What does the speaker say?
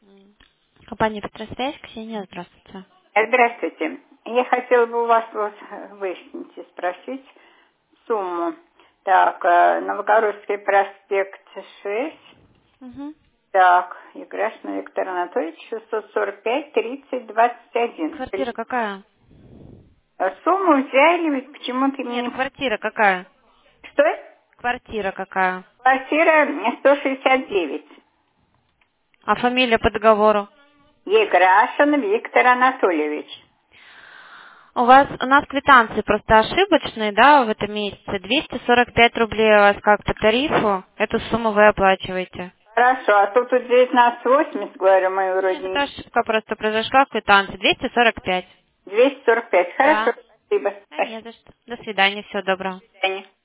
Компания Петросвязь, Ксения, здравствуйте. Здравствуйте. Я хотела бы у вас вот выяснить и спросить сумму. Так, Новогородский проспект 6. Угу. Так, Играшин Виктор Анатольевич, 645, 30, 21. Квартира какая? Сумму взяли, ведь почему-то Нет, мне... квартира какая? Что? Квартира какая? Квартира 169. А фамилия по договору? Еграшин Виктор Анатольевич. У нас квитанции просто ошибочные, да, в этом месяце. 245 рублей у вас как по тарифу. Эту сумму вы оплачиваете. Хорошо, а тут 1980, говорю, мы Нет, это вроде ошибка просто произошла в квитанции. 245. 245. Хорошо, Да. спасибо. Да, не Спасибо. за что. До свидания, всего доброго. До свидания.